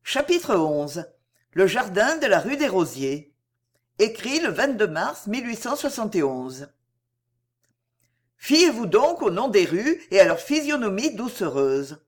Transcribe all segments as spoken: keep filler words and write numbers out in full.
Chapitre onze. Le jardin de la rue des Rosiers. Écrit le vingt-deux mars mille huit cent soixante et onze. Fiez-vous donc au nom des rues et à leur physionomie doucereuse.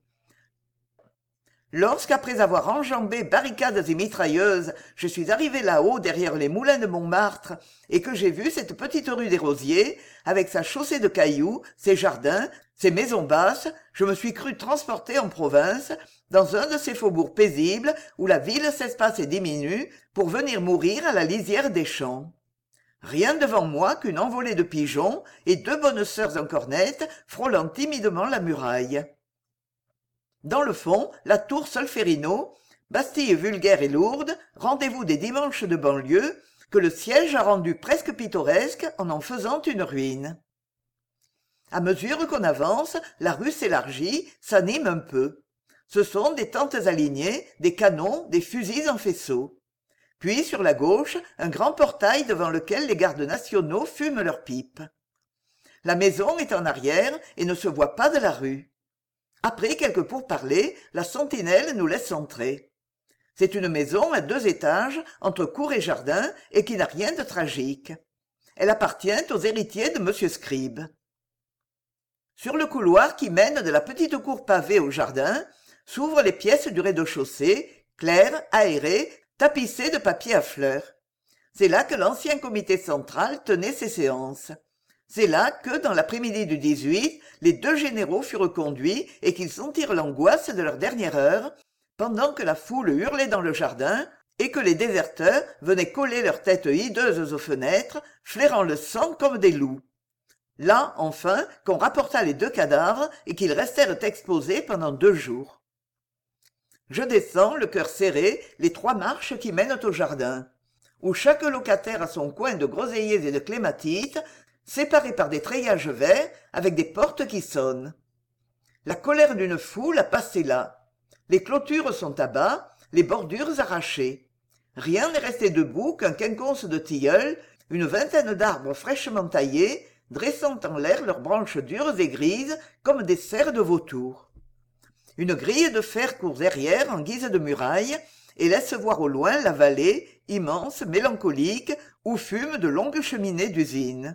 Lorsqu'après avoir enjambé barricades et mitrailleuses, je suis arrivé là-haut derrière les moulins de Montmartre et que j'ai vu cette petite rue des Rosiers, avec sa chaussée de cailloux, ses jardins, ses maisons basses, je me suis cru transporté en province, dans un de ces faubourgs paisibles où la ville s'espace et diminue pour venir mourir à la lisière des champs. Rien devant moi qu'une envolée de pigeons et deux bonnes sœurs en cornette frôlant timidement la muraille. Dans le fond, la tour Solferino, Bastille vulgaire et lourde, rendez-vous des dimanches de banlieue, que le siège a rendu presque pittoresque en en faisant une ruine. À mesure qu'on avance, la rue s'élargit, s'anime un peu. Ce sont des tentes alignées, des canons, des fusils en faisceau. Puis, sur la gauche, un grand portail devant lequel les gardes nationaux fument leurs pipes. La maison est en arrière et ne se voit pas de la rue. Après quelques pourparlers, la sentinelle nous laisse entrer. C'est une maison à deux étages, entre cour et jardin, et qui n'a rien de tragique. Elle appartient aux héritiers de Monsieur Scribe. Sur le couloir qui mène de la petite cour pavée au jardin, s'ouvrent les pièces du rez-de-chaussée, claires, aérées, tapissées de papier à fleurs. C'est là que l'ancien comité central tenait ses séances. C'est là que, dans l'après-midi du dix-huit, les deux généraux furent conduits et qu'ils sentirent l'angoisse de leur dernière heure, pendant que la foule hurlait dans le jardin et que les déserteurs venaient coller leurs têtes hideuses aux fenêtres, flairant le sang comme des loups. Là, enfin, qu'on rapporta les deux cadavres et qu'ils restèrent exposés pendant deux jours. Je descends, le cœur serré, les trois marches qui mènent au jardin, où chaque locataire a son coin de groseilliers et de clématites, séparés par des treillages verts, avec des portes qui sonnent. La colère d'une foule a passé là. Les clôtures sont à bas, les bordures arrachées. Rien n'est resté debout qu'un quinconce de tilleuls, une vingtaine d'arbres fraîchement taillés, dressant en l'air leurs branches dures et grises comme des serres de vautour. Une grille de fer court derrière en guise de muraille et laisse voir au loin la vallée, immense, mélancolique, où fument de longues cheminées d'usines.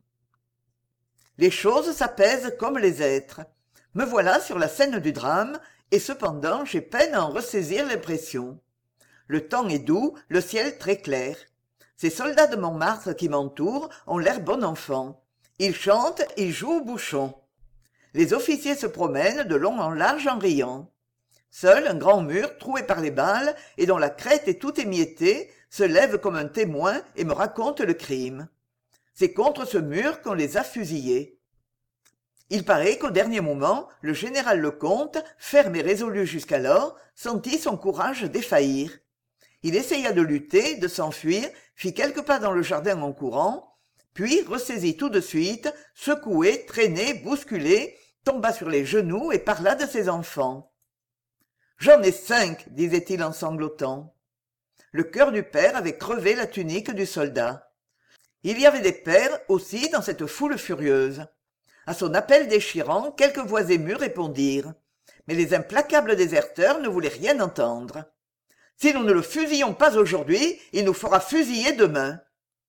Les choses s'apaisent comme les êtres. Me voilà sur la scène du drame, et cependant j'ai peine à en ressaisir l'impression. Le temps est doux, le ciel très clair. Ces soldats de Montmartre qui m'entourent ont l'air bon enfant. Ils chantent, ils jouent au bouchon. Les officiers se promènent de long en large en riant. Seul un grand mur, troué par les balles, et dont la crête est tout émiettée, se lève comme un témoin et me raconte le crime. C'est contre ce mur qu'on les a fusillés. Il paraît qu'au dernier moment, le général Lecomte, ferme et résolu jusqu'alors, sentit son courage défaillir. Il essaya de lutter, de s'enfuir, fit quelques pas dans le jardin en courant, puis ressaisit tout de suite, secoué, traîné, bousculé, tomba sur les genoux et parla de ses enfants. « J'en ai cinq, disait-il en sanglotant. Le cœur du père avait crevé la tunique du soldat. Il y avait des pères aussi dans cette foule furieuse. À son appel déchirant, quelques voix émues répondirent. Mais les implacables déserteurs ne voulaient rien entendre. Si nous ne le fusillons pas aujourd'hui, il nous fera fusiller demain.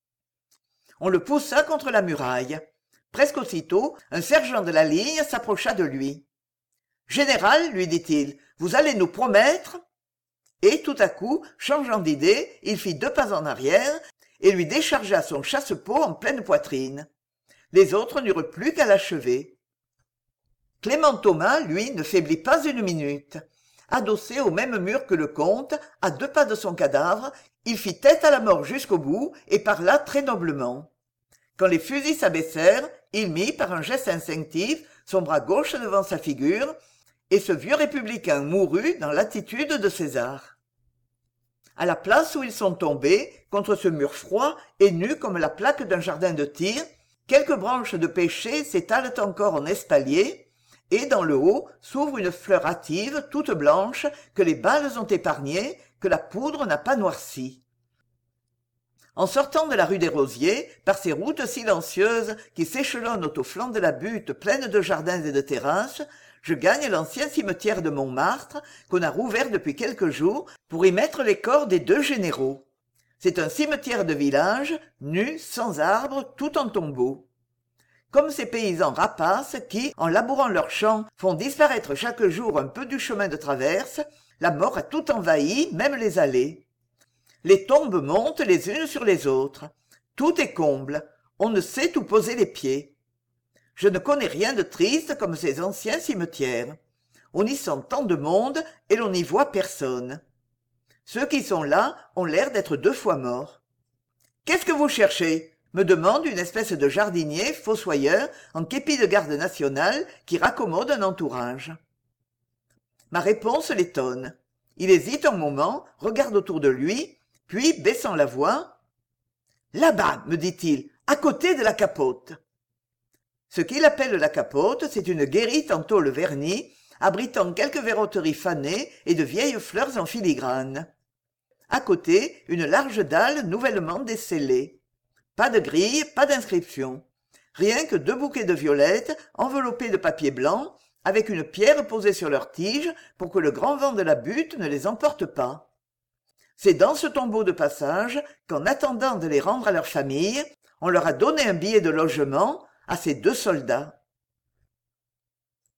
On le poussa contre la muraille. Presque aussitôt, un sergent de la ligne s'approcha de lui. « Général, lui dit-il, vous allez nous promettre… » Et tout à coup, changeant d'idée, il fit deux pas en arrière et lui déchargea son chasse-peau en pleine poitrine. Les autres n'eurent plus qu'à l'achever. Clément Thomas, lui, ne faiblit pas une minute. Adossé au même mur que le comte, à deux pas de son cadavre, il fit tête à la mort jusqu'au bout et parla très noblement. Quand les fusils s'abaissèrent, il mit, par un geste instinctif, son bras gauche devant sa figure, et ce vieux républicain mourut dans l'attitude de César. À la place où ils sont tombés, contre ce mur froid et nu comme la plaque d'un jardin de tir, quelques branches de pêcher s'étalent encore en espalier, et dans le haut s'ouvre une fleur hâtive toute blanche que les balles ont épargnée, que la poudre n'a pas noircie. En sortant de la rue des Rosiers, par ces routes silencieuses qui s'échelonnent au flanc de la butte pleine de jardins et de terrasses, je gagne l'ancien cimetière de Montmartre, qu'on a rouvert depuis quelques jours pour y mettre les corps des deux généraux. C'est un cimetière de village, nu, sans arbres, tout en tombeaux. Comme ces paysans rapaces qui, en labourant leurs champs, font disparaître chaque jour un peu du chemin de traverse, la mort a tout envahi, même les allées. Les tombes montent les unes sur les autres. Tout est comble. On ne sait où poser les pieds. Je ne connais rien de triste comme ces anciens cimetières. On y sent tant de monde et l'on n'y voit personne. Ceux qui sont là ont l'air d'être deux fois morts. « Qu'est-ce que vous cherchez ?» me demande une espèce de jardinier fossoyeur en képi de garde nationale qui raccommode un entourage. Ma réponse l'étonne. Il hésite un moment, regarde autour de lui, puis, baissant la voix, « Là-bas, me dit-il, à côté de la capote. » Ce qu'il appelle la capote, c'est une guérite en tôle vernie, abritant quelques verroteries fanées et de vieilles fleurs en filigrane. À côté, une large dalle nouvellement descellée. Pas de grille, pas d'inscription. Rien que deux bouquets de violettes enveloppés de papier blanc, avec une pierre posée sur leurs tiges pour que le grand vent de la butte ne les emporte pas. C'est dans ce tombeau de passage qu'en attendant de les rendre à leur famille, on leur a donné un billet de logement à ces deux soldats.